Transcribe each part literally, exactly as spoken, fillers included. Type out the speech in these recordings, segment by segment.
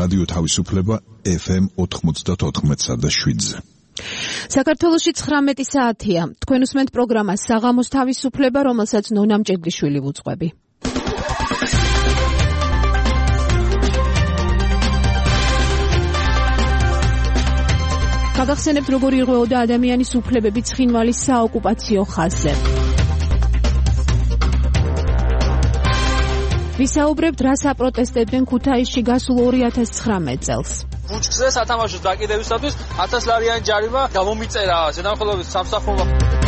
რადიო თავისუფლება ეფ ემ ოთხმოცდაოთხ და შვიდზე. საქართველოში ცხრამეტი საათია. თქვენ უსმენთ პროგრამას საღამოს თავისუფლება, რომელსაც ნონა მჭედლიშვილი ვუძღვები. გაგახსენებთ, როგორ ირღვეოდა ადამიანის უფლებები ცხინვალის საოკუპაციო ხაზზე. ვისაუბრებთ, რა საპროტესტებდნენ ქუთაისში გასულ ორი ათას ცხრამეტ წელს. ბუჩქზე სათამაშოს დაკიდებისათვის ათას ლარიანი ჯარიმა გამომიწერა ზედამხედველობის სამსახურმა.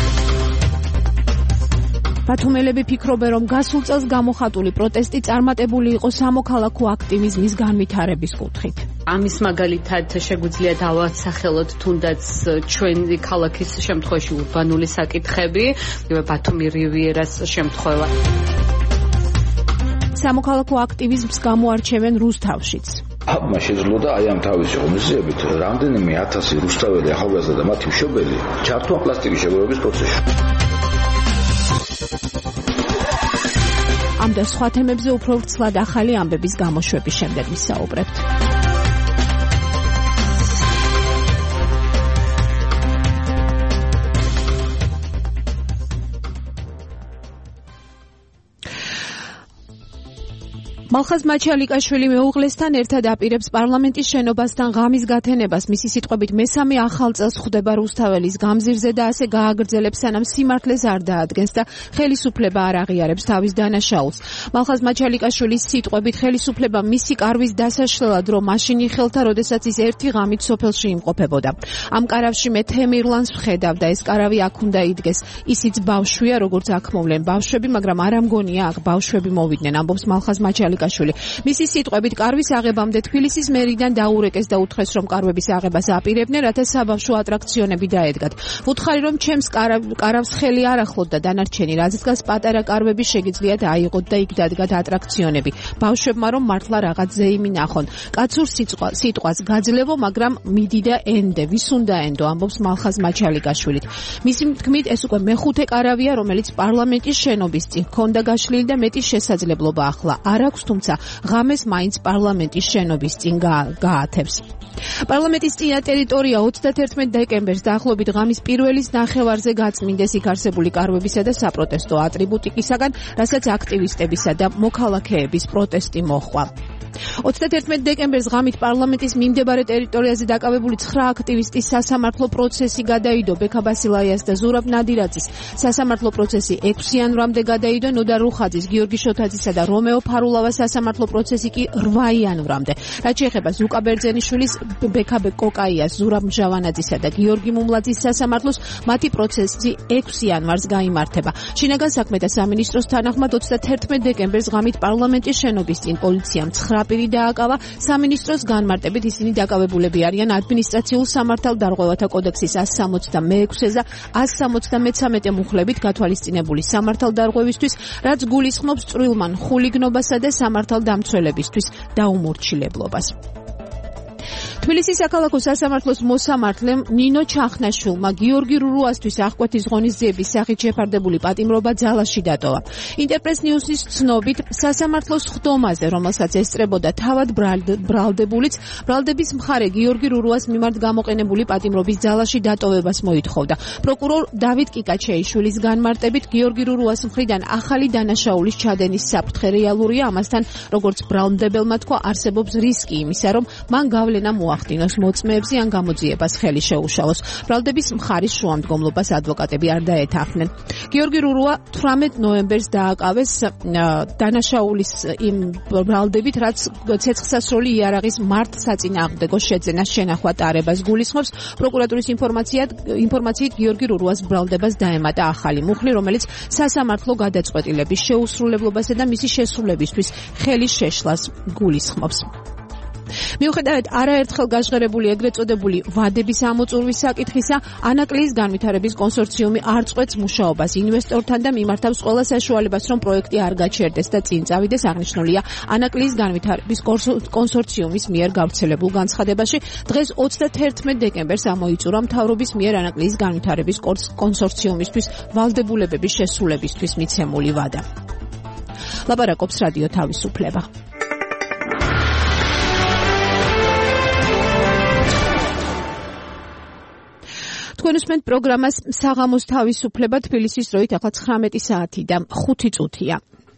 ბათუმელები ფიქრობენ, რომ გასულ წელს გამოხატული პროტესტი წარმატებული იყო სამოქალაქო აქტივიზმის განვითარების კუთხით. ამის მაგალითად შეგვიძლია დავასახელოთ თუნდაც ჩვენი ქალაქის შემთხვევაში ურბანული საკითხები, ბათუმი რივიერას შემთხვევა. სამოქალაქო აქტივიზმს გამოარჩევენ რუსთავშიც. აბმა შეძლო და აი ამ თავისი ღონისძიებით რამდენიმე ათასი რუსთაველი ახალგაზრდა და მათი მშობელი ჩართვა პლასტიკის შეგროვების პროცესში. ამ და სხვა თემებზე უფრო ვრცლად ახალი ამბების გამოშვების შემდეგ ვისაუბრებთ. მალხაზ მაჩალიკაშვილი მეუღლესთან ერთად აპირებს პარლამენტის შენობასთან ღამის გათენებას. მისი სიტყვებით, მესამე ახალ წელს ხვდება რუსთაველის გამზირზე და ასე გააგრძელებს, სანამ სიმართლეს არ დაადგენს და ხელისუფლება არ აღიარებს თავის დანაშაულს. მალხაზ მაჩალიკაშვილის სიტყვებით, ხელისუფლება მისი კარვის დასაშლელად რომ მაშინ იხელთა, როდესაც ის ერთი ღამით სოფელში იმყოფებოდა. ამ კარავში მე თემირლანს ვხედავ და ეს კარავი აქ უნდა იდგეს. ისიც ბავშვია, როგორც აქ მოვლენ ბავშვები, მაგრამ არ ამგონია აქ ბავშვები მოვიდნენ, ამბობს მალხაზ მაჩალიკაშვილი. მისი სიტყვებით, კარვის აღებამდე თბილისის მერიდან დაურეკეს და უთხრეს, რომ კარვების აღებას აპირებდნენ, რათა საბავშვო ატრაქციონები დაედგათ. ვუთხარი, რომ ჩემს კარავს ხელი არ ახლოთ და დანარჩენი, რაც დგას პატარა კარვები შეგიძლიათ აიღოთ და იქ დადგათ ატრაქციონები. ბავშვებმა რომ მართლა რაღაც ზეიმი ნახონ. კაცურ სიტყვას გაძლევო, მაგრამ მიდი და ენდე, ვის უნდა ენდო, ამბობს მალხაზ მაჩალიკაშვილით. მისი თქმით, ეს უკვე მეხუთე კარავია, რომელიც პარლამენტის შენობის წინ ჰქონდა გაშლილი და მეტი შესაძლებლობა ახლა არ აქვს, თუმცა ღამეს მაინც პარლამენტის შენობის წინ გაათებს. პარლამენტის წინა ტერიტორია ოცდათერთმეტ დეკემბერს დაახლოებით ღამის პირველის ნახევარზე გაწმინდეს იქ არსებული კარვებისა და საპროტესტო ატრიბუტიკისაგან, რასაც აქტივისტებისა და მოქალაქეების პროტესტი მოჰყვა. ოცდათერთმეტ დეკემბერს ღამით პარლამენტის მიმდებარე ტერიტორიაზე დაკავებული ცხრა აქტივისტის სასამართლო პროცესი გადაიდო. ბექა ბასილაიას და ზურაბ ნადირაძის სასამართლო პროცესი ექვსი იანვრამდე გადაიდო. ნოდა რუხაძის, გიორგი შოთაძისა და რომეო ფარულავას სასამართლო პროცესი კი რვა იანვრამდე. რაც შეეხება ზუკა ბერძენიშვილის, ბექა კოკაიას, ზურაბ მჟავანაძისა და გიორგი მუმლაძის სასამართლოს, მათი პროცესი ექვსი იანვარს გაიმართება. შინაგან საქმეთა სამინისტროს თანახმად ოცდათერთმეტ დეკემბერს ღამით პარლამენტის შენობის წინ პოლიციამ ცხრა პირი დააკავა. სამინისტროს განმარტებით ისინი დაკავებულები არიან ადმინისტრაციულ სამართალდარღვევათა კოდექსის ასი სამოცდამეექვსე და ასი სამოცდამეცამეტე მუხლებით გათვალისწინებული სამართალდარღვევისთვის, რაც გულისხმობს წვრილმან ხულიგნობასა და სამართალდამცველებისთვის დაუმორჩილებლობას. თბილისის საქალაქო სასამართლოს მოსამართლემ ნინო ჩახნაშვილმა გიორგი რურუასთვის აღკვეთის ღონისძიების სახით შეფარდებული პატიმრობა ძალაში დატოვა. ინტერპრეს ნიუსის ცნობით, სასამართლოს ხდომაზე, რომელსაც ესწრებოდა თავად ბრალდებულიც, ბრალდების მხარე გიორგი რურუას მიმართ გამოყენებული პატიმრობის ძალაში დატოვებას მოითხოვდა. პროკურორ დავით კიკაჩეიშვილის განმარტებით, გიორგი რურუას მხრიდან ახალი დანაშაულის ჩადენის საფრთხე რეალურია, ამასთან, როგორც ბრალდებელმა თქვა, არსებობს რისკი იმისა, რომ მან გავლენა მოახდინოს მოწმეებზე ან გამოძიებას ხელი შეუშალოს. ბრალდების მხარის შუამდგომლობას ადვოკატები არ დაეთანხმნენ. გიორგი რურუა თვრამეტ ნოემბერს დააკავეს დანაშაულის იმ ბრალდებით, რაც ცეცხლსასროლი იარაღის მართ საწინააღმდეგო შეძენას შენახვა ტარებას გულისხმობს. პროკურატურის ინფორმაციით გიორგი რურუას ბრალდებას დაემატა ახალი მუხლი, რომელიც სასამართლო გადაწყვეტილების შეუსრულებლობასა და მისი შესრულებისთვის ხელის შეშლას გულისხმობს. მიუხედავად არაერთხელ გაჟღერებული ეგრეთ წოდებული ვადების ამოწურვის საკითხისა, ანაკლიის განვითარების კონსორციუმი არ წყვეტს მუშაობას ინვესტორთან და მიმართავს ყველა საშუალებას, რომ პროექტი არ გაჩერდეს და წინ წავიდეს. აღნიშნულია ანაკლიის განვითარების კონსორციუმის მიერ გავრცელებულ განცხადებაში. დღეს ოცდათერთმეტ დეკემბერს ამოიწურა მთავრობის მიერ ანაკლიის განვითარების კონსორციუმისთვის ვალდებულებების შესრულებისთვის მიცემული ვადა. ლაპარაკობს რადიო თავისუფლება. თქვენ უსმენთ პროგრამას საღამოს თავისუფლება თბილისის დროით ახლა ცხრამეტი საათი და ხუთი წუთია.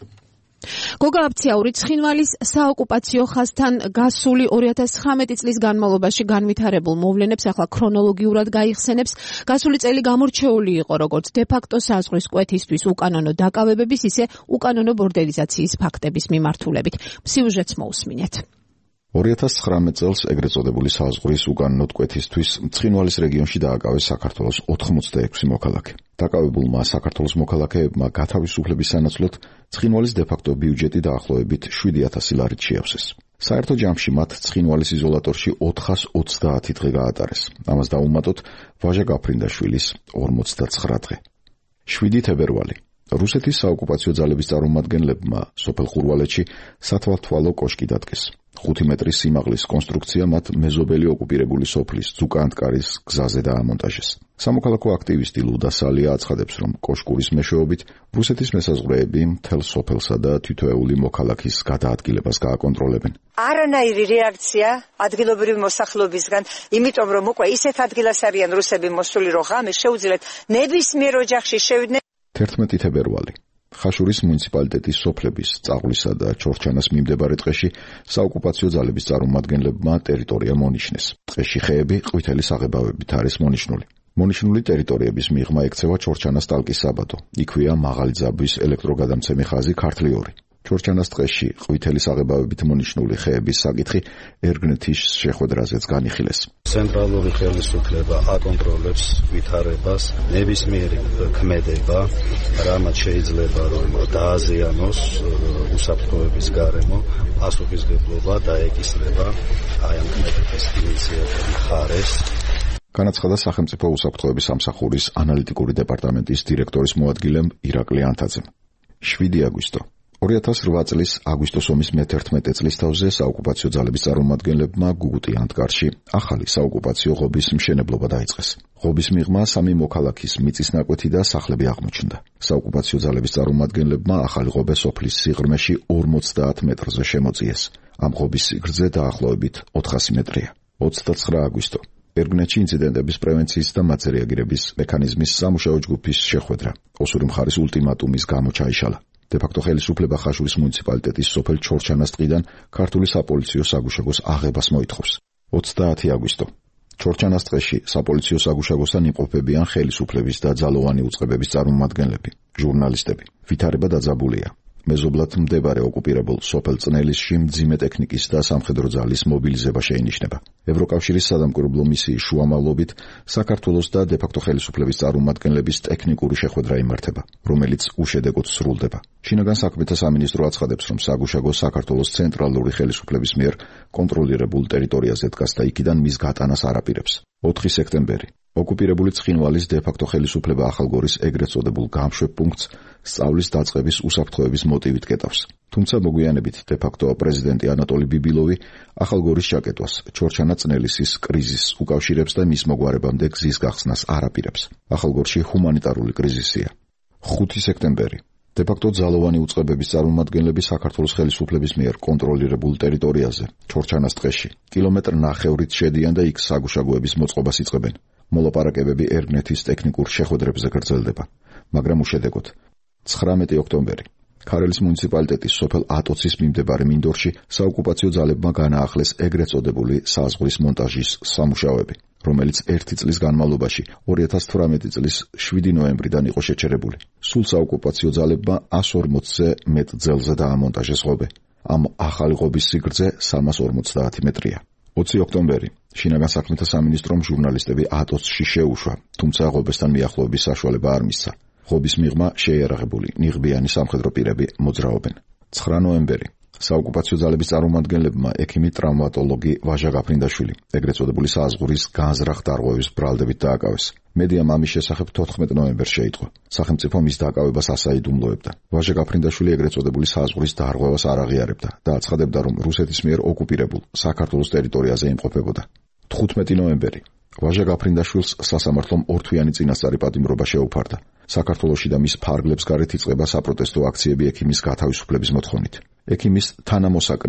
გოგა აფციაური ცხინვალის საოკუპაციო ხაზთან გასული ორი ათას ცხრამეტი წლის განმავლობაში განვითარებულ მოვლენებს ახლა ქრონოლოგიურად გაიხსენებს. გასული წელი გამორჩეული იყო როგორც დე-ფაქტო საზღვრის კვეთისთვის უკანონო დაკავებების, ისე უკანონო ბორდელიზაციის ფაქტების მიმართულებით. სიუჟეტს მოусმინეთ. ორი ათას ცხრამეტ წელს ეგრეთ წოდებული საზღვრის უკანონო კვეთისთვის ცხინვალის რეგიონში დააკავეს საქართველოს ოთხმოცდაექვსი მოქალაქე. დაკავებულმა საქართველოს მოქალაქეებმა გათავისუფლების სანაცვლოდ ცხინვალის დე-ფაქტო ბიუჯეტი დაახლოებით შვიდი ათასი ლარით შეავსეს. საერთო ჯამში მათ ცხინვალის იზოლატორში ოთხას ოცდაათი დღე გაატარეს. ამას დაუმატოთ ვაჟა გაფრინდაშვილის ორმოცდაცხრა დღე. შვიდი თებერვალი. რუსეთის საოკუპაციო ძალების წარმომადგენლებმა სოფელ ხურვალეთში სათვალთვალო კოშკი დადგეს. ხუთი მეტრის სიმაღლის კონსტრუქცია მათ მეზობელი ოკუპირებული სოფლის ძუკანტკარის გზაზე დაამონტაჟეს. სამოქალაქო აქტივისტი ლუდა სალია აცხადებს, რომ კოშკურის მეშვეობით რუსეთის მესაზღვრეები მთელ სოფელსა და თითოეული მოქალაქის გადაადგილებას გააკონტროლებენ. არანაირი რეაქცია ადგილობრივი მოსახლეობისგან, იმიტომ რომ უკვე ისეთ ადგილას არიან რუსები მოსული, რომ ღამე შეუძლიათ ნებისმიერ ოჯახში შევიდნენ. თერთმეტი თებერვალი. ხაშურის მუნიციპალიტეტის სოფლების წაღვლისა და ჩორჩანას მიმდებარე ტყეში საოკუპაციო ძალების წარმომადგენლებმა ტერიტორია მონიშნეს. ტყეში ხეები ყვითელი საღებავებით არის მონიშნული. მონიშნული ტერიტორიების მიღმა ექცევა ჩორჩანას ტალკის საბადო. იქვეა მაღალი ძაბვის ელექტროგადამცემი ხაზი ქართლი ორი. ჩორჩანას ტყეში ყვითელი საღებავებით მონიშნული ხეების საკითხი ერგნეთის შეხვედრაზეც განიხილეს. ცენტრალური ხელისუფლება აკონტროლებს ვითარებას, ნებისმიერი ქმედება, რამაც შეიძლება რომ დააზიანოს უსაფრთხოების გარემო, პასუხისმგებლობა დაეკისრება აი ამ ქმედების ინიციატივის მხარეს. განაცხადა სახელმწიფო უსაფრთხოების სამსახურის ანალიტიკური დეპარტამენტის დირექტორის მოადგილემ ირაკლი ანთაძემ. შვიდი აგვისტო. ორი ათას რვა წლის აგვისტოს ომის მეთერთმეტე წლის თავზე საოკუპაციო ძალების წარმომადგენლებმა გუგუტი ანტკარში ახალი საოკუპაციო ღობის მშენებლობა დაიწყეს. ღობის მიღმა სამი მოქალაქის მიწის ნაკვეთი და სახლები აღმოჩნდა. საოკუპაციო ძალების წარმომადგენლებმა ახალი ღობე სოფლის სიღრმეში ორმოცდაათ მეტრზე შემოწიეს. ამ ღობის სიგრძე დაახლოებით ოთხასი მეტრია. ოცდაცხრა აგვისტო. ერგნეთში ინციდენტების პრევენციის და მათზე რეაგირების მექანიზმის სამუშაო ჯგუფის შეხვედრა ოსური მხარის ულტიმატუმის გამო ჩაიშალა. დე-ფაქტო ხელისუფლება ხაშურის მუნიციპალიტეტის სოფელ ჩორჩანას ტყიდან ქართული საპოლიციო საგუშაგოს აღებას მოითხოვს. ოცდაათი აგვისტო. ჩორჩანას ტყეში საპოლიციო საგუშაგოსთან იმყოფებიან ხელისუფლების და ძალოვანი უწყებების წარმომადგენლები, ჟურნალისტები. ვითარება დაძაბულია. მეზობლად მდებარე ოკუპირებულ სოფელ წნელისში მძიმე ტექნიკის და სამხედრო ძალის მობილიზება შეინიშნება. ევროკავშირის სადამკვირვებლო მისიის შუამავლობით საქართველოს და დე-ფაქტო ხელისუფლების წარმომადგენლების ტექნიკური შეხვედრა იმართება, რომელიც უშედეგოდ სრულდება. შინაგან საქმეთა სამინისტრო აცხადებს, რომ საგუშაგო საქართველოს ცენტრალური ხელისუფლების მიერ კონტროლირებულ ტერიტორიაზე დგას და იქიდან მის გატანას არ აპირებს. ოთხი სექტემბერი. ოკუპირებული ცხინვალის დე-ფაქტო ხელისუფლება ახალგორის ეგრეთ წოდებულ გამშვებ პუნქტს სწავლის დაწყების უსაფრთხოების მოტივით კეტავს. თუმცა მოგვიანებით დე-ფაქტო პრეზიდენტი ანატოლი ბიბილოვი ახალგორის ჩაკეტვას ჩორჩანა-წნელისის კრიზისს უკავშირებს და მის მოგვარებამდე გზის გახსნას არ აპირებს. ახალგორში ჰუმანიტარული კრიზისია. ხუთი სექტემბერი. დე-ფაქტო ძალოვანი უწყებების წარმომადგენლები საქართველოს ხელისუფლების მიერ კონტროლირებულ ტერიტორიაზე, ჩორჩანას ტყეში, კილომეტრ ნახევრით შედიან და იქ საგუშაგოების მოწყობას იწყებენ. მოლაპარაკებები ერგნეთის ტექნიკურ შეხვედრებზე გრძელდება, მაგრამ უშედეგოდ. ცხრამეტი ოქტომბერი. ქარელის მუნიციპალიტეტის სოფელ ატოცის მიმდებარე მინდორში საოკუპაციო ძალებმა განაახლეს ეგრეთ წოდებული საზღვრის მონტაჟის სამუშაოები, რომელიც ერთი წლის განმავლობაში ორი ათას თვრამეტი წლის შვიდი ნოემბრიდან იყო შეჩერებული. სულ საოკუპაციო ძალებმა ასს ორმოცზე მეტ ძელზე დაამონტაჟეს ღობე. ამ ახალი ღობის სიგრძე სამას ორმოცდაათი მეტრია. ოცი ოქტომბერი. შინაგან საქმეთა სამინისტრომ ჟურნალისტები ატოცში შეუშვა, თუმცა ღობესთან მიახლოების საშუალება არ მისცა. ღობის მიღმა შეიარაღებული ნიღბიანი სამხედრო პირები მოძრაობენ. ცხრა ნოემბერი. საოკუპაციო ძალების წარმომადგენლებმა ექიმი ტრავმატოლოგი ვაჟა გაფრინდაშვილი ეგრეთ წოდებული საზღვრის განზრახ დარღვევის ბრალდებით დააკავეს. მედიამ ამის შესახებ თოთხმეტ ნოემბერს შეიტყო. სახელმწიფო მის დააკავებას ასაიდუმლოებდა. ვაჟა გაფრინდაშვილი ეგრეთ წოდებული საზღვრის დარღვევას არ აღიარებდა და აცხადებდა, რომ რუსეთის მიერ ოკუპირებულ საქართველოს ტერიტორიაზე იმყოფებოდა. თხუთმეტი ნოემბერი. ვაჟა გაფრინდაშვილს სასამართლომ ორთვიანი წინასწარი პატიმრობა შეუფარდა. საქართველოში და მის ფარგლებს გარეთ იწყება საპროტესტო აქციები ექიმის გათავისუფლების მოთხოვნით. ექიმის თანამოსაკნე,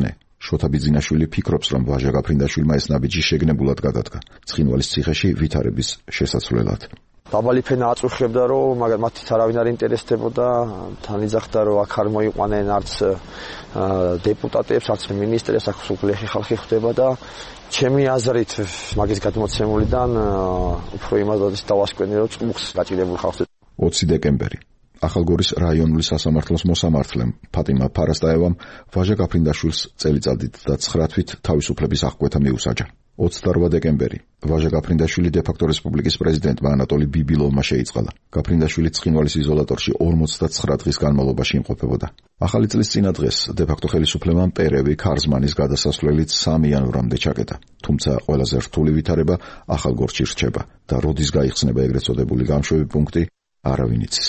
შოთა ბიძინაშვილი ფიქრობს, რომ ვაჟა გაფრინდაშვილმა ეს ნაბიჯი შეგნებულად გადადგა ცხინვალის ციხეში ვითარების შესაცვლელად. დაბალი ფენა აწუხებდა, რომ მაგრამ მათით არავინ არ ინტერესდებოდა, თან იძახდა, რომ აქ არ მოიყვანენ არც დეპუტატებს, არც მინისტრებს, აქ სულ ლეხი ხალხი ხდება და ჩემი აზრით მაგის გადმოცემულიდან უფრო იმასაც დავასკვენი, რომ წმუხს გაჭირებულ ხალხს. ოცი დეკემბერი. ახალგორის რაიონული სასამართლოს მოსამართლემ ფატიმა ფარასტაევამ ვაჟა გაფრინდაშვილს წელიწადით და ცხრა თვით თავისუფლების აღკვეთა მიუსაჯა. ოცდარვა დეკემბერი. ვაჟა გაფრინდაშვილი დე-ფაქტო რესპუბლიკის პრეზიდენტმა ანატოლი ბიბილოვმა შეიწყალა. გაფრინდაშვილი ცხინვალის იზოლატორში ორმოცდაცხრა დღის განმავლობაში იმყოფებოდა. ახალი წლის წინა დღეს დე-ფაქტო ხელისუფლებამ პერევი ქარზმანის გადასასვლელით სამი იანვრამდე ჩაკეტა. თუმცა ყველაზე რთული ვითარება ახალგორში რჩება და როდის გაიხსნება ეგრეთ წოდებული გამშვები პუნქტი, არავინ იცის.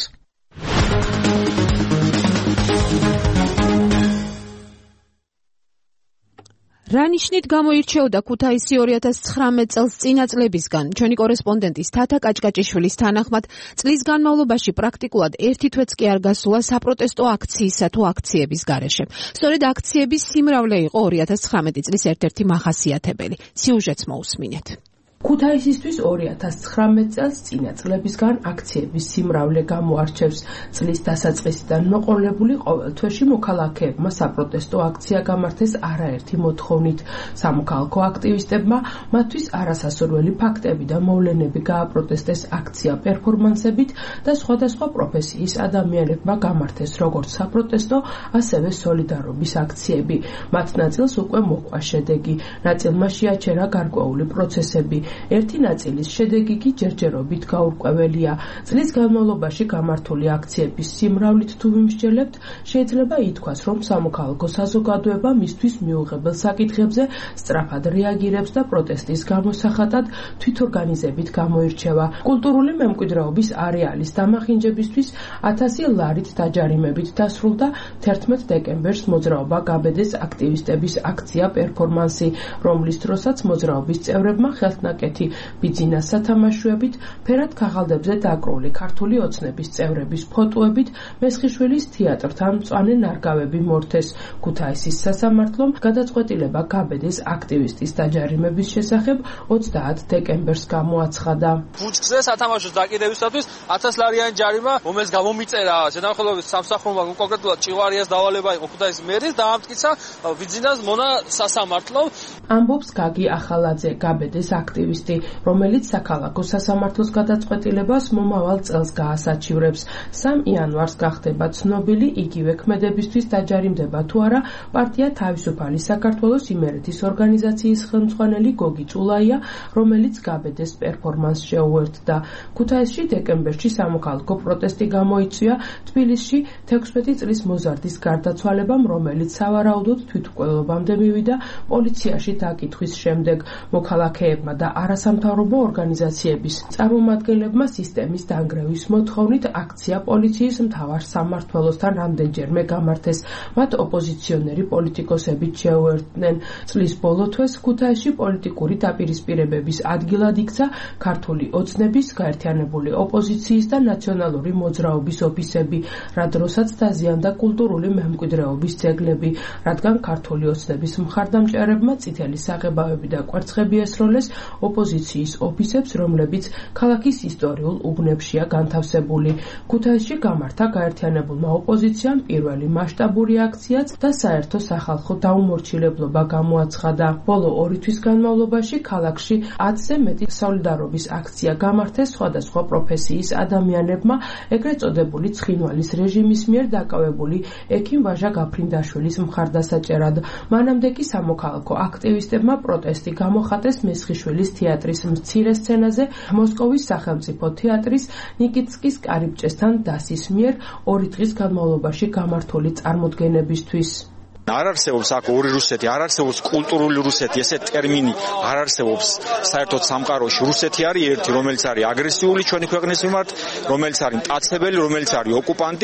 რა ნიშნით გამოირჩეოდა ქუთაისი ორი ათას ცხრამეტ წელს წინა წლებისგან? ჩვენი კორესპონდენტის თათა კაჭკაჭიშვილის თანახმად წლის განმავლობაში პრაქტიკულად ერთი თვეც კი არ გასულა საპროტესტო აქციისა თუ აქციების გარეშე. სწორედ აქციების სიმრავლე იყო ორი ათას ცხრამეტი წლის ერთ-ერთი მახასიათებელი. სიუჟეტს მოусმინეთ. ქუთაისისთვის ორი ათას ცხრამეტ წელს წინა წლებისგან აქციების სიმრავლე გამოარჩევს. წლის დასაწყისიდან მოყოლებული ყოველ თვეში მოქალაქეებმა საპროტესტო აქცია გამართეს არაერთი მოთხოვნით. სამოქალაქო აქტივისტებმა მათთვის არასასურველი ფაქტები და მოვლენები გააპროტესტეს აქცია პერფორმანსებით და სხვადასხვა პროფესიის ადამიანებმა გამართეს როგორც საპროტესტო, ასევე სოლიდარობის აქციები. მათ ნაწილს უკვე მოჰყვა შედეგი, ნაწილმა შეაჩერა გარკვეული პროცესები. ერთი ნაწილის შედეგი კი ჯერჯერობით გაურკვეველია. წლის განმავლობაში გამართული აქციების სიმრავლით თუ ვიმსჯელებთ, შეიძლება ითქვას, რომ სამოქალაქო საზოგადოება მისთვის მიუღებელ საკითხებზე სწრაფად რეაგირებს და პროტესტის გამოსახატად თვითორგანიზებით გამოირჩევა. კულტურული მემკვიდრეობის არეალის დამახინჯებისთვის ათასი ლარით დაჯარიმებით დასრულდა თერთმეტ დეკემბერს მოძრაობა გაბედეს აქტივისტების აქცია პერფორმანსი, რომლის დროსაც მოძრაობის წევრებმა ხელთნაკეთი ბიძინას სათამაშოებით, ფერად ქაღალდებზე დაკრული ქართული ოცნების წევრების ფოტოებით მესხიშვილის თეატრთან მწვანე ნარგავები მორთეს. ქუთაისის სასამართლომ გადაწყვეტილება გაბედეს აქტივისტის დაჯარიმების შესახებ ოცდაათ დეკემბერს გამოაცხადა. ბუჩქზე სათამაშოს დაკიდებისათვის ათას ლარიანი ჯარიმა, რომელიც გამომიწერა ზედამხედველობის სამსახურმა, კონკრეტულად ჭივარიას დავალება იყო ქუთაისის მერის, დაამტკიცა ბიძინას მონა სასამართლომ. ამბობს გაგი ახალაძე, გაბედეს აქტივისტი, რომელიც საქალაქო სასამართლოს გადაწყვეტილებას მომავალ წელს გაასაჩივრებს. სამ იანვარს გახდება ცნობილი, იგივე ქმედებისთვის დაჯარიმდება თუ არა პარტია თავისუფალი საქართველოს იმერეთის ორგანიზაციის ხელმძღვანელი გოგი წულაია, რომელიც გაბედეს პერფორმანსს შეუერთდა. ქუთაისში დეკემბერში სამოქალაქო პროტესტი გამოიწვია თბილისში თექვსმეტი წლის მოზარდის გარდაცვალებამ, რომელიც სავარაუდოდ თვითმკვლელობამდე მივიდა პოლიციაში დაკითხვის შემდეგ. მოქალაქეებმა და არასამთავრობო ორგანიზაციების წარმომადგენლებმა სისტემის დანგრევის მოთხოვნით აქცია პოლიციის მთავარ სამმართველოსთან რამდენჯერმე გამართეს. მათ ოპოზიციონერი პოლიტიკოსებით შეუერთდნენ. წლის ბოლო თვეს ქუთაისში პოლიტიკური დაპირისპირებების ადგილად იქცა ქართული ოცნების, გაერთიანებული ოპოზიციის და ნაციონალური მოძრაობის ოფისები, რა დროსაც დაზიანდა კულტურული მემკვიდრეობის ძეგლები, რადგან ქართული ოცნების მხარდამჭერებმა წითელი საღებავები და კვერცხები ესროლეს ოპოზიციის ოფისებს, რომლებიც ქალაქის ისტორიულ უბნებშია განთავსებული. ქუთაისში გამართა გაერთიანებულმა ოპოზიციამ პირველი მასშტაბური აქციაც და საერთო სახალხო დაუმორჩილებლობა გამოაცხადა. ბოლო ორი თვის განმავლობაში ქალაქში ათზე მეტი სოლიდარობის აქცია გამართეს სხვადასხვა პროფესიის ადამიანებმა, ეგრეთ წოდებული ცხინვალის რეჟიმის მიერ დაკავებული ექიმ ვაჟა გაფრინდაშვილის მხარდასაჭერად. მანამდე კი სამოქალაქო აქტივისტებმა პროტესტი გამოხატეს მესხიშვილის თეატრის მცირე სცენაზე მოსკოვის სახელმწიფო თეატრის ნიკიტსკის კარიბჭესთან დასის მიერ ორი დღის განმავლობაში გამართული წარმოდგენებისთვის. არ არსებობს აქ ორი რუსეთი, არ არსებობს კულტურული რუსეთი, ესე ტერმინი არ არსებობს საერთოდ სამყაროში. რუსეთი არის ერთი, რომელიც არის აგრესიული ჩვენი ქვეყნის მიმართ, რომელიც არის მტაცებელი, რომელიც არის ოკუპანტი.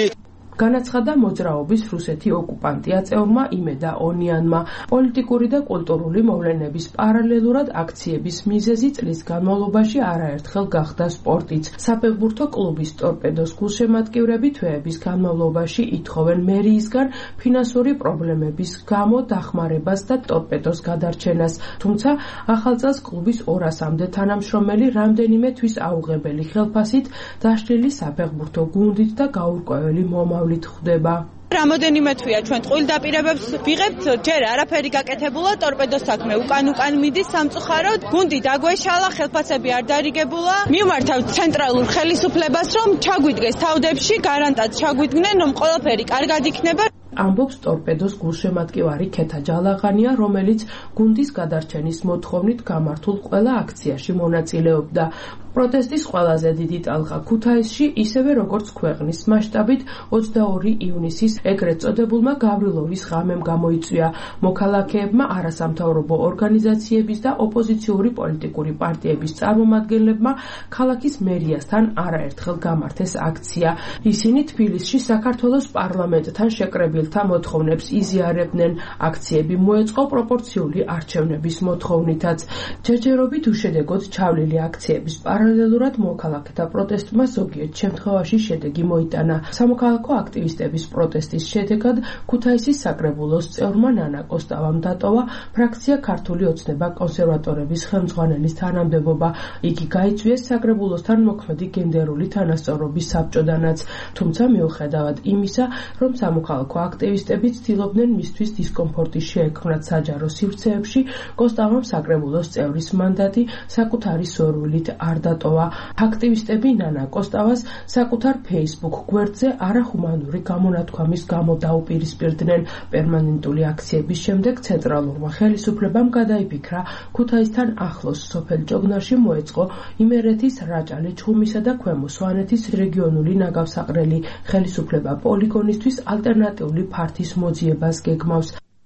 განაცხადა მოძრაობის რუსეთი ოკუპანტია წევრმა იმედა ონიანმა. პოლიტიკური და კულტურული მოვლენების პარალელურად აქციების მიზეზი წლის განმავლობაში არაერთხელ გახდა სპორტიც. საფეხბურთო კლუბის ტორპედოს გულშემატკივრები თვეების განმავლობაში ითხოვენ მერიისგან ფინანსური პრობლემების გამო დახმარებას და ტორპედოს გადარჩენას. თუმცა ახალ წელს კლუბის ორასამდე თანამშრომელი რამდენიმე თვის აუღებელი ხელფასით დაშლილი საფეხბურთო გუნდით და გაურკვეველი მომავლით ხვდება. რამოდენიმე თვეა ჩვენ ტყუილ დაპირებებს ვიღებთ, ჯერ არაფერი გაკეთებულა, ტორპედოს საქმე უკან უკან მიდის სამწუხაროდ, გუნდი დაგვეშალა, ხელფასები არ დარიგებულა. მივმართავთ ცენტრალურ ხელისუფლებას, რომ ჩაგვიდგეს თავდებში, გარანტად ჩაგვიდგნენ, რომ ყველაფერი კარგად იქნება. ამბობს ტორპედოს გულშემატკივარი ქეთა ჯალაღანია, რომელიც გუნდის გადარჩენის მოთხოვნით გამართულ ყველა აქციაში მონაწილეობდა. პროტესტის ყველაზე დიდი ტალღა ქუთაისში, ისევე როგორც ქვეყნის მასშტაბით ოცდაორი ივნისის ეგრეთ წოდებულმა გავრილოვის ღამემ გამოიწვია. მოქალაქეებმა, არასამთავრობო ორგანიზაციების და ოპოზიციური პოლიტიკური პარტიების წარმომადგენლებმა ქალაქის მერიასთან არაერთხელ გამართეს აქცია. ისინი თბილისში საქართველოს პარლამენტთან შეკრებილთა მოთხოვნებს იზიარებდნენ. აქციები მოეწყო პროპორციული არჩევნების მოთხოვნითაც. ჯერჯერობით უშედეგოდ ჩავლილი აქციების პარალელურად მოქალაქეთა პროტესტმა ზოგიერთ შემთხვევაში შედეგი მოიტანა. სამოქალაქო აქტივისტების პროტესტის შედეგად ქუთაისის საკრებულოს წევრმა ნანა კოსტავამ დატოვა ფრაქცია ქართული ოცნება კონსერვატორების ხელმძღვანელის თანამდებობა. იგი გაიწვიეს საკრებულოსთან მოქმედი გენდერული თანასწორობის საბჭოდანაც. თუმცა მიუხედავად იმისა, რომ სამოქალაქო აქტივისტები ცდილობდნენ მისთვის დისკომფორტი შეექმნათ საჯარო სივრცეებში, კოსტავამ საკრებულოს წევრის მანდატი საკუთარი სურვილით არ დატოვა. აქტივისტები ნანა კოსტავას საკუთარ Facebook გვერდზე არახუმანური გამონათქვამის გამო დაუპირისპირდნენ. პერმანენტული აქციების შემდეგ ცენტრალურმა ხელისუფლებამ გადაიფიქრა ქუთაისთან ახლოს სოფელ ჯოგნარში მოეწყო იმერეთის, რაჭა-ლეჩხუმისა და ქვემო სვანეთის რეგიონული ნაგავსაყრელი. ხელისუფლება პოლიგონისთვის ალტერნატიული ფართის მოძიებას გეგმავს.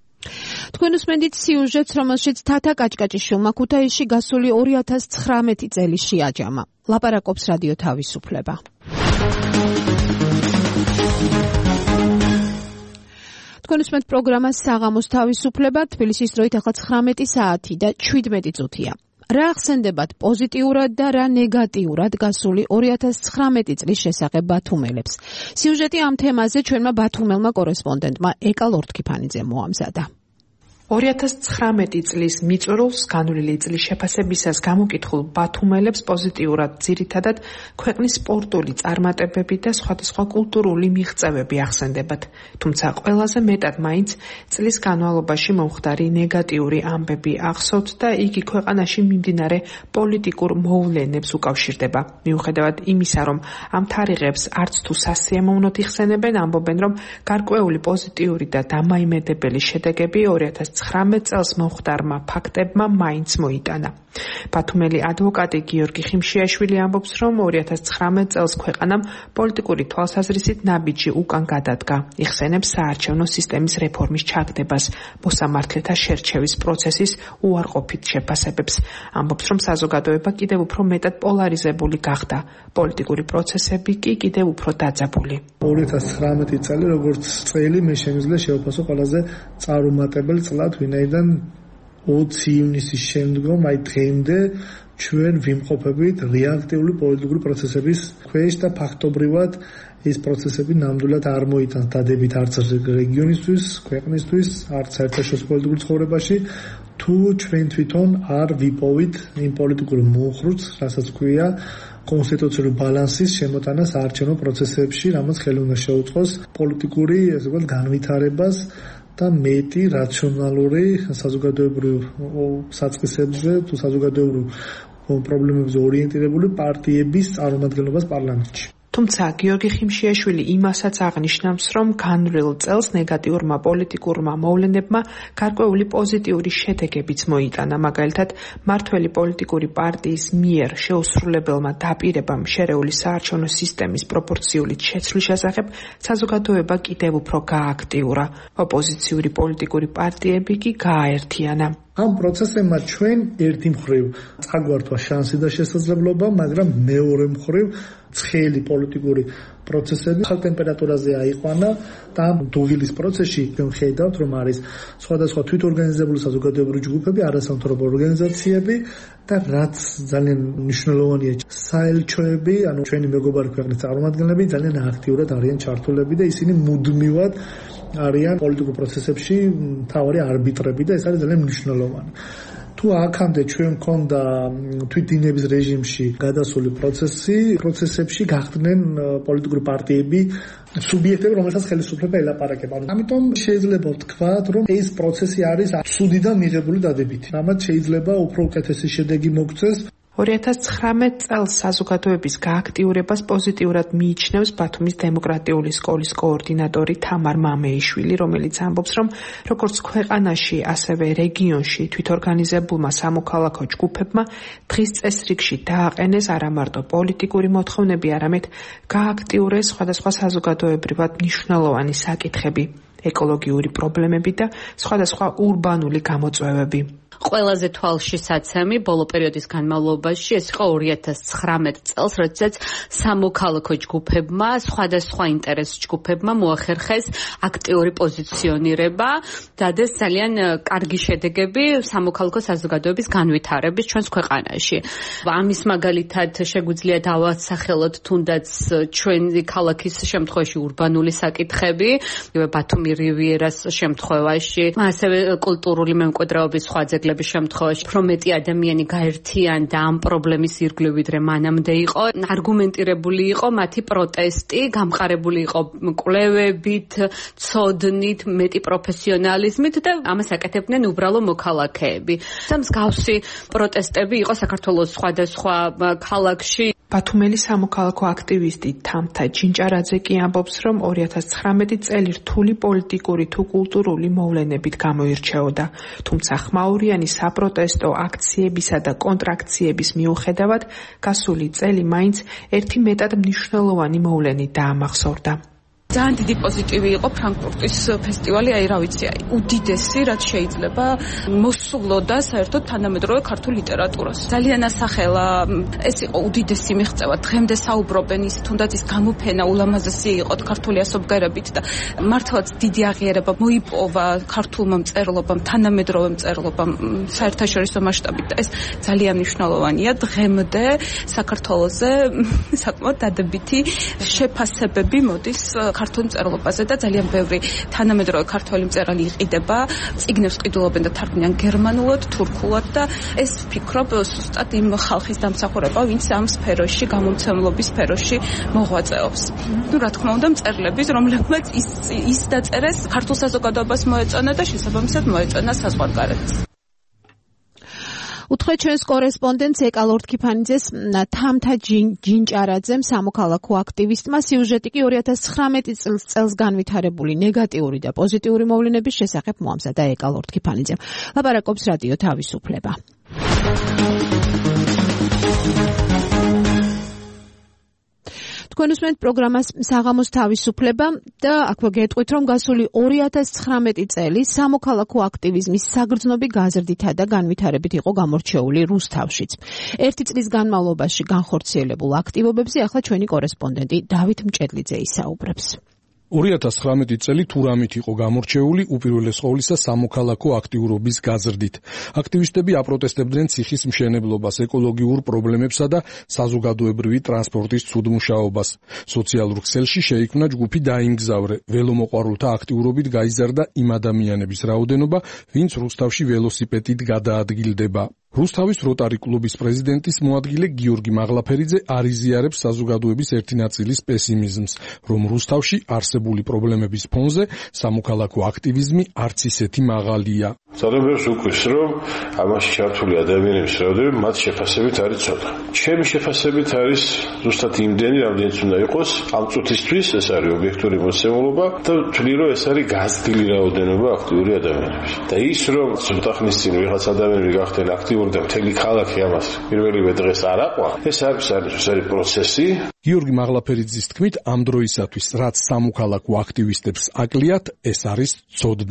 თქვენ უსმენთ სიუჟეტს, რომელშიც თათა კაჭკაჭიშვილმა ქუთაისში გასული ორი ათას ცხრამეტი წელი შეაჯამა. ლაპარაკობს რადიო თავისუფლება. თქვენ უსმენთ პროგრამას საღამოს თავისუფლება, თბილისის დროით ახლა ცხრამეტი საათი და შვიდმეტი წუთია. რა ახსენდებათ პოზიტიურად და რა ნეგატიურად გასული ორი ათას ცხრამეტი წლის შესახებ ბათუმელებს. სიუჟეტი ამ თემაზე ჩვენმა ბათუმელმა კორესპონდენტმა ეკა ლორთქიფანიძე მოამზადა. ორი ათას ცხრამეტი წლის მიწურულს განვლილი წლის შეფასებისას გამოკითხულ ბათუმელებს პოზიტიურად ძირითადად ქვეყნის სპორტული წარმატებები და სხვადასხვა კულტურული მიღწევები ახსენდებათ. თუმცა ყველაზე მეტად მაინც წლის განმავლობაში მომხდარი ნეგატიური ამბები ახსოვთ და იგი ქვეყანაში მიმდინარე პოლიტიკურ მოვლენებს უკავშირდება. მიუხედავად იმისა, რომ ამ თარიღებს არც თუ სასიამოვნოდ იხსენებენ, ამბობენ, რომ გარკვეული პოზიტიური და დამაიმედებელი შედეგები ორი ათას ცხრამეტ წელს მომხდარმა ფაქტებმა მაინც მოიტანა. ბათუმელი ადვოკატი გიორგი ხიმშიაშვილი ამბობს, რომ ორი ათას ცხრამეტ წელს ქვეყანამ პოლიტიკური თვალსაზრისით ნაბიჯი უკან გადადგა. იხსენებს საარჩევნო სისტემის რეფორმის ჩაგდებას, მოსამართლეთა შერჩევის პროცესის უარყოფით შეფასებებს. ამბობს, რომ საზოგადოება კიდევ უფრო მეტად პოლარიზებული გახდა. პოლიტიკური პროცესები კი კიდევ უფრო დაძაბული. ორი ათას ცხრამეტი წელი როგორც წელი მე შემიძლია შევაფასო ყველაზე წარუმატებელ წლად, ვინაიდან ოცი ივნისის შემდგომ აი დღემდე ჩვენ ვიმყოფებით რეაქტიული პოლიტიკური პროცესების ქვეშ და ფაქტობრივად ეს პროცესები ნამდვილად არ მოიტანს დადებით არც რეგიონისთვის, ქვეყნისთვის, არც საერთაშორისო პოლიტიკურ ცხოვრებაში, თუ ჩვენ თვითონ არ ვიპოვით იმ პოლიტიკურ მოხრუც, რასაც ქვია კონსტიტუციური ბალანსის შემოტანა საარჩევნო პროცესებში, რამაც ხელი უნდა შეუწყოს პოლიტიკური, ასე ვთქვათ, განვითარებას და მეტი რაციონალური საზოგადოებრივ საწყისებზე თუ საზოგადოებრივ პრობლემებზე ორიენტირებული პარტიების წარმომადგენლობას პარლამენტში. თუმცა გიორგი ხიმშიაშვილი იმასაც აღნიშნავს, რომ განვლილ წელს ნეგატიურმა პოლიტიკურმა მოვლენებმა გარკვეული პოზიტიური შედეგებიც მოიტანა. მაგალითად, მართველი პოლიტიკური პარტიის მიერ შეუსრულებელმა დაპირებამ შერეული საარჩევნო სისტემის პროპორციული შეცვლის შესახებ საზოგადოება კიდევ უფრო გააქტიურა. ოპოზიციური პოლიტიკური პარტიები კი გააერთიანა. ამ პროცესებმა ჩვენ ერთი მხრივ წაგვართვა შანსი და შესაძლებლობა, მაგრამ მეორე მხრივ ცხელი პოლიტიკური პროცესები ხალხ ტემპერატურაზე აიყვანა და ამ დუღილის პროცესში ჩვენ ხედავთ, რომ არის სხვადასხვა თვითორგანიზებული საზოგადოებრივი ჯგუფები, არასამთავრობო ორგანიზაციები და რაც ძალიან მნიშვნელოვანია, საელჩოები, ანუ ჩვენი მეგობარი ქვეყნის წარმომადგენლები ძალიან აქტიურად არიან ჩართულები და ისინი მუდმივად არიან პოლიტიკურ პროცესებში მთავარი არბიტრები და ეს არის ძალიან მნიშვნელოვანი. თუ აქამდე ჩვენ მქონდა თვითდინების რეჟიმში გადასული პროცესი, პროცესებში გახდნენ პოლიტიკური პარტიები სუბიექტები, რომელსაც ხელისუფლება ელაპარაკება. ამიტომ შეიძლება ვთქვათ, რომ ეს პროცესი არის ცუდიდან მიღებული დადებითი. რამაც შეიძლება უფრო უკეთესი შედეგი მოგცეს. ორი ათას ცხრამეტ წელს საზოგადოების გააქტიურებას პოზიტიურად მიიჩნევს ბათუმის დემოკრატიული სკოლის კოორდინატორი თამარ მამეიშვილი, რომელიც ამბობს, რომ როგორც ქვეყანაში, ასევე რეგიონში თვითორგანიზებულმა სამოქალაქო ჯგუფებმა დღის წესრიგში დააყენეს არა მარტო პოლიტიკური მოთხოვნები, არამედ გააქტიურეს სხვადასხვა საზოგადოებრივად მნიშვნელოვანი საკითხები, ეკოლოგიური პრობლემები და სხვადასხვა ურბანული გამოწვევები. ყველაზე თვალშისაცემი ბოლო პერიოდის განმავლობაში ეს იყო ორი ათას ცხრამეტ წელს, როდესაც სამოქალაქო ჯგუფებმა, სხვადასხვა ინტერეს ჯგუფებმა მოახერხეს აქტიური პოზიციონირება, დადეს ძალიან კარგი შედეგები სამოქალაქო საზოგადოების განვითარების ჩვენს ქვეყანაში. ამის მაგალითად შეგვიძლია დავასახელოთ თუნდაც ჩვენი ქალაქის შემთხვევაში ურბანული საკითხები, ბათუმი რივიერას შემთხვევაში, ასევე კულტურული მემკვიდრეობის სხვა ძეგლების შემთხვევაში, რომ მეტი ადამიანი გაერთიანდა ამ პრობლემის ირგვლივ, ვიდრე მანამდე იყო, არგუმენტირებული იყო მათი პროტესტი, გამყარებული იყო კვლევებით, ცოდნით, მეტი პროფესიონალიზმით და ამას აკეთებდნენ უბრალო მოქალაქეები. მსგავსი პროტესტები იყო საქართველოს სხვადასხვა ქალაქში. ბათუმელი სამოქალაქო აქტივისტი თამთა ჯინჭარაძე კი ამბობს, რომ ორი ათას ცხრამეტი წელი რთული პოლიტიკური თუ კულტურული მოვლენებით გამოირჩეოდა, თუმცა ხმაურიანი საპროტესტო აქციებისა და კონტრაქციების მიუხედავად, გასული წელი მაინც ერთი მეტად მნიშვნელოვანი მოვლენით დაამახსოვრდა. ძალიან დიდი პოზიტივი იყო ფრანკფურტის ფესტივალი, აი რა ვიცი, აი უდიდესი, რაც შეიძლება მოსულოდა საერთოდ თანამედროვე ქართულ ლიტერატურას. ძალიან ასახელა, ეს იყო უდიდესი მიღწევა. დღემდე საუბრობენ ის, თუნდაც ის გამოფენა ულამაზესი იყო ქართული ასობგერებით და მართლაც დიდი აღიარება მოიპოვა ქართულმა მწერლობამ, თანამედროვე მწერლობამ საერთაშორისო მასშტაბით და ეს ძალიან მნიშვნელოვანია. დღემდე საქართველოზე საკმაოდ დადებითი შეფასებები მოდის ქართულ მწერლობაზე და ძალიან ბევრი თანამედროვე ქართველი მწერალი იყიდება, წიგნებს ყიდულობენ და თარგმნიან გერმანულად, თურქულად და ეს ვფიქრობ ზუსტად იმ ხალხის დამსახურება, ვინც ამ სფეროში, გამომცემლობის სფეროში მოღვაწეობს. ნუ რა თქმა უნდა, მწერლების, რომლებმაც ის ის დაწერეს ქართულ საზოგადოებას მოეწონა და შესაბამისად მოეწონა საზღვარგარეთს. უთხრეთ ჩვენს კორესპონდენტს ეკალორდ ქიფანიძეს თამთა ჯინჭარაძემ, სამოქალაქო აქტივისტმა, სიუჟეტი კი ორი ათას ცხრამეტი წელს განვითარებული ნეგატიური და პოზიტიური მოვლენების შესახებ მოამზადა ეკალორდ ქიფანიძემ. ლაპარაკობს რადიო თავისუფლება. თქვენ უსმენთ პროგრამას საღამოს თავისუფლება და აქვე გეტყვით, რომ გასული ორი ათას ცხრამეტი წელი სამოქალაქო აქტივიზმის საგრძნობი გაზრდითა და განვითარებით იყო გამორჩეული რუსთავშიც. ერთი წლის განმავლობაში განხორციელებულ აქტივობებზე ახლა ჩვენი კორესპონდენტი დავით მჭედლიძე ისაუბრებს. ორი ათას ცხრამეტი წელი თუ რამით იყო გამორჩეული, უპირველეს ყოვლისა სამოქალაქო აქტიურობის გაზრდით. აქტივისტები აპროტესტებდნენ ციხის მშენებლობას, ეკოლოგიურ პრობლემებსა და საზოგადოებრივი ტრანსპორტის ცუდმუშაობას. სოციალურ ქსელში შეიქმნა ჯგუფი დაიმგზავრე. ველომოყვარულთა აქტიურობით გაიზარდა იმ ადამიანების რაოდენობა, ვინც რუსთავში ველოსიპედით გადაადგილდება. რუსთავის როტარი კლუბის პრეზიდენტის მოადგილე გიორგი მაღლაფერიძე არიზიარებს საზოგადოების ერთი ნაწილის პესიმიზმს, რომ რუსთავში არსებული პრობლემების ფონზე სამოქალაქო აქტივიზმი არც ისეთი მაღალია. Sadabers ukvis, რომ ამაში ჩართული ადამიანების რაოდენობა მათ შეფასებით არის ცოტა. ჩემი შეფასებით არის ზუსტად იმდენი, რამდენიც უნდა იყოს ამ წუთისთვის, ეს არის ობიექტური მოსწავლობა და ვთვლი, რომ ეს არის გაზრდილი რაოდენობა აქტიური ადამიანების. და ის, რომ ცოტა ხნის წინ ვიღაც ადამიანები გახდნენ აქტიური და მთელი ქალაქი ამას პირველივე დღეს არ აყვა, ეს არის ეს არის პროცესი. გიორგი მაღლაფერიძის თქმით, ამ დროისათვის, რაც სამოქალაქო აქტივისტებს აკლიათ, ეს არის ცოდნა.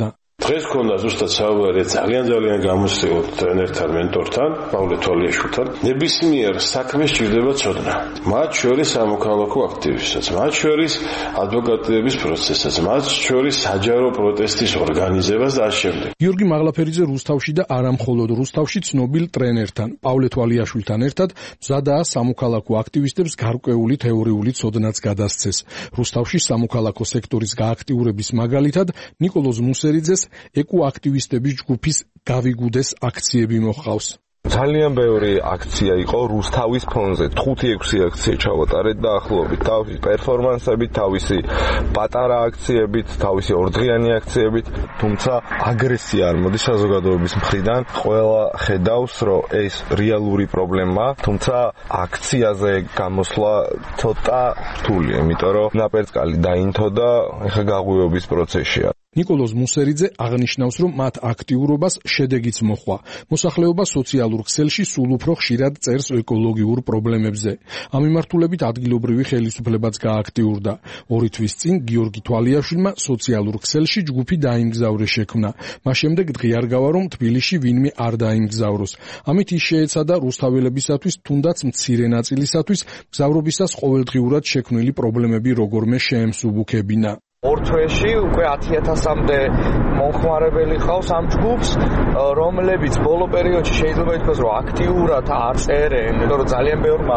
დღეს ქონდა ზუსტად საუბარი ძალიან ძალიან გამოსწორ ტრენერთან, მენტორთან, პავლე თვალიაშვილთან. ნებისმიერ საქმეს სჭირდება ცოდნა. მათ შორის სამოქალაქო აქტივობასაც, მათ შორის ადვოკატების პროცესსაც, მათ შორის საჯარო პროტესტის ორგანიზებას და ამ შემდეგ. გიორგი მაღლაფერიძე რუსთავში და არა მხოლოდ რუსთავში ცნობილ ტრენერთან, პავლე თვალიაშვილთან ერთად მზადაა სამოქალაქო აქტივისტებს გარკვეული თეორიული ცოდნაც გადასცეს. რუსთავში სამოქალაქო სექტორის გააქტიურების მაგალითად ნიკოლოზ მუსერიძეს ეკოაქტივისტების ჯგუფის გავიგუდეს აქციები მოჰყავს. ძალიან ბევრი აქცია იყო რუსთავის ფონზე. ხუთი ექვსი აქცია ჩავატარეთ დაახლოებით. თავისი პერფორმანსებით, თავისი პატარა აქციებით, თავისი ორდღიანი აქციებით, თუმცა აგრესია არ მოდის საზოგადოების მხრიდან. ყველა ხედავს, რომ ეს რეალური პრობლემაა, თუმცა აქციაზე გამოსვლა ცოტა რთულია, იმიტომ რომ ნაპერწკალი დაინთო და ეხა გაღვივების პროცესია. ნიკოლოზ მუსერიძე აღნიშნავს, რომ მათ აქტიურობას შედეგიც მოჰყვა. მოსახლეობა სოციალურ ქსელში სულ უფრო ხშირად წერს ეკოლოგიურ პრობლემებზე. ამ მიმართულებით ადგილობრივი ხელისუფლებაც გააქტიურდა. ორი თვის წინ გიორგი თვალიაშვილმა სოციალურ ქსელში ჯგუფი დაიმგზავრე შექმნა. მას შემდეგ დღიარ გავა, რომ თბილისში ვინმე არ დაიმგზავროს. ამით ის შეეცადა რუსთაველებისათვის, თუნდაც მცირე ნაწილისათვის, მგზავრობისას ყოველდღიურად შექმნილი პრობლემები როგორმე შეემსუბუქებინა. ორ თვეში უკვე ათი ათასამდე მომხმარებელი ყავს ამ ჯგუფს, რომლებიც ბოლო პერიოდში შეიძლება ითქვას, რომ აქტიურად არ წერენ, იმიტომ რომ ძალიან ბევრმა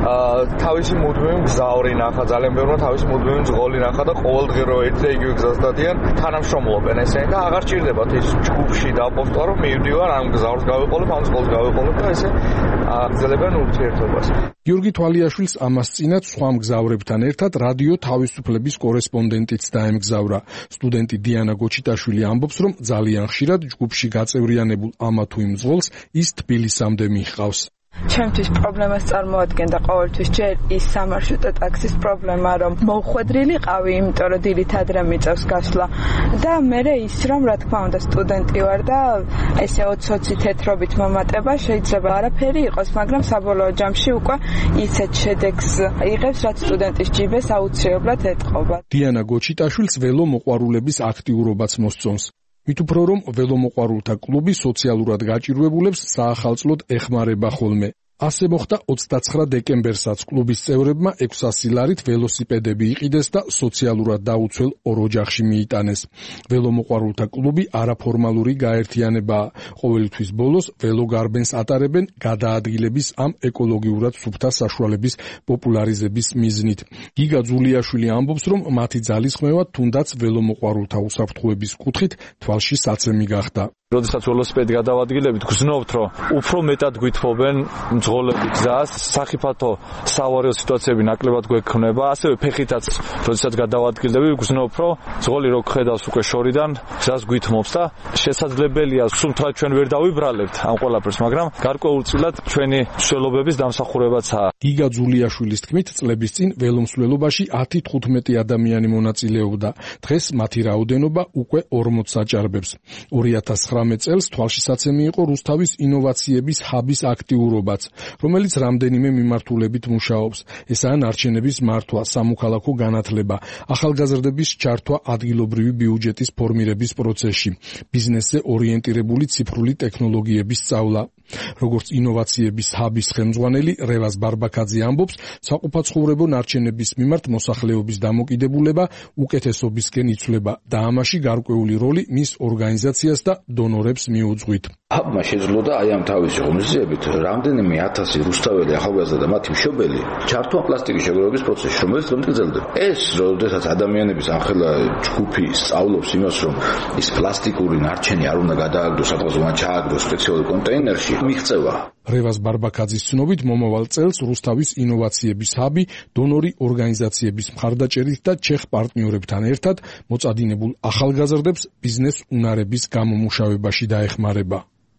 თავისი მუდმივი მგზავრი ნახა, ძალიან ბევრმა თავისი მუდმივი მძღოლი ნახა და ყოველდღე რო ერთ და იგივე გზას დადიან, თანამშრომლობენ ესენი და აღარ ჭირდებათ ის ჯგუფში დაპოსტვა, რომ მივდივარ ამ გზავს გავიყოლებ, ამ მძღოლს გავიყოლებ და ესე აგრძელებენ ურთიერთობას. გიორგი თვალიაშვილს ამასწინათ სხვა მგზავრებთან ერთად რადიო თავისუფლების კორესპონდენტიც დაემგზავრა. სტუდენტი დიანა გოჩიტაშვილი ამბობს, რომ ძალიან ხშირად ჯგუფში გაწევრიანებულ ამა თუ იმ მძღოლს ის თბილისამდე მიჰყავს. ჩემთვის პრობლემას წარმოადგენდა ყოველთვის ჯერ ის სამარშრუტო ტაქსის პრობლემა, რომ მოუხვედრილი ყავი, იმიტომ რომ დილით ადრე მიწევს გასვლა და მერე ის, რომ რა თქმა უნდა სტუდენტი ვარ და ესე ოცი თეთრობით მომატება შეიძლება არაფერი იყოს, მაგრამ საბოლოო ჯამში უკვე ისეთ შედეგს იღებს, რაც სტუდენტის ჯიბეს აუცილებლად ეტყობა. დიანა გოჩიტაშვილს ველომოყვარულების აქტიურობაც მოსწონს. მით უფრო რომ ველომოყვარულთა კლუბი სოციალურად გაჭირვებულებს საახალწლოდ ეხმარება ხოლმე. ასე მოხდა ოცდაცხრა დეკემბერსაც კლუბის წევრებმა ექვსასი ლარით ველოსიპედები იყიდეს და სოციალურად დაუცველ ორ ოჯახში მიიტანეს. ველომოყვარულთა კლუბი არაფორმალური გაერთიანებაა. ყოველი თვის ბოლოს ველოგარბენს ატარებენ გადაადგილების ამ ეკოლოგიურად სუფთა საშუალების პოპულარიზების მიზნით. გიგა ძულიაშვილი ამბობს, რომ მათი ძალისხმევა თუნდაც ველომოყვარულთა უსაფრთხოების კუთხით თვალში საცემი გახდა. როდესაც ველოსიპედი გადავადგილებით, გრძნობთ, რომ უფრო მეტად გვითხოვენ მძღოლები გზას, სახიფათო სავარიო სიტუაციები ნაკლებად გვექნება, ასევე ფეხითაც, როდესაც გადავადგილდები, გრძნობ, რომ მძღოლი რო გხედავს უკვე შორიდან, გზას გვითმობს და შესაძლებელია სულ თვად ჩვენ ვერ დავიბრალებთ ამ ყველაფერს, მაგრამ გარკვეულწილად ჩვენი მსვლელობების დამსახურებაცაა. გიგა ძულიაშვილის თქმით, წლების წინ ველომსვლელობაში ათი თხუთმეტი ადამიანი მონაწილეობდა. დღეს მათი რაოდენობა უკვე ორმოცს აჭარბებს. ორი ათას ცხრამეტ წელს თვალშისაცემი იყო რუსთავის ინოვაციების ჰაბის აქტიურობაც, რომელიც რამდენიმე მიმართულებით მუშაობს. ესაა ნარჩენების მართვა, სამოქალაქო განათლება, ახალგაზრდების ჩართვა ადგილობრივი ბიუჯეტის ფორმირების პროცესში, ბიზნესზე ორიენტირებული ციფრული ტექნოლოგიების სწავლა. როგორც ინოვაციების ჰაბის ხელმძღვანელი რევაზ ბარბაკაძე ამბობს, საყოფაცხოვრებო ნარჩენების მიმართ მოსახლეობის დამოკიდებულება უკეთესობისკენ იცვლება და ამაში გარკვეული როლი მის ორგანიზაციას და დონორებს მიუძღვით. აბმა შეძლო და აი ამ თავისი ღონისძიებით რამდენიმე ათასი რუსთაველი ახალგაზრდა და მათი მშობელი ჩართვა პლასტიკის შეგროვების პროცესში, რომელიც რომ გრძელდება. ეს როდესაც ადამიანების ამხელა ჯგუფი სწავლობს იმას, რომ ის პლასტიკური ნარჩენი არ უნდა გადააგდოს, სადღაც უნდა ჩააგდოს სპეციალურ კონტეინერში, მიღწევა. რევაზ ბარბაკაძის ცნობით მომავალ წელს რუსთავის ინოვაციების ჰაბი დონორი ორგანიზაციების მხარდაჭერით და ჩეხ პარტნიორებთან ერთად მოწადინებულ ახალგაზრდებს ბიზნეს უნარების გამომუშავებაში დაეხმარება.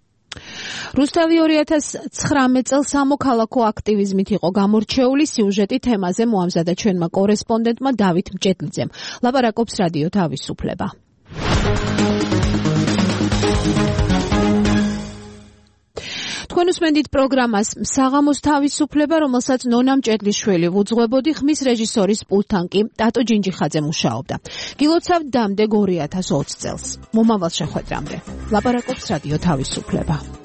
რუსთავი ორი ათას ცხრამეტ წელს სამოქალაქო აქტივიზმით იყო გამორჩეული. სიუჟეტი თემაზე მოამზადა ჩვენმა კორესპონდენტმა დავით მჭედლიძემ. ლაპარაკობს რადიო თავისუფლება. თქვენ უსმენთ პროგრამას საღამოს თავისუფლება, რომელსაც ნონა მჭედლიშვილი უძღვებოდი, ხმის რეჟისორის პულტთან კი ტატო ჯინჯიხაძე მუშაობდა. გილოცავთ დამდეგ ორი ათას ოცი წელს. მომავალ შეხვედრამდე. ლაპარაკობს რადიო თავისუფლება.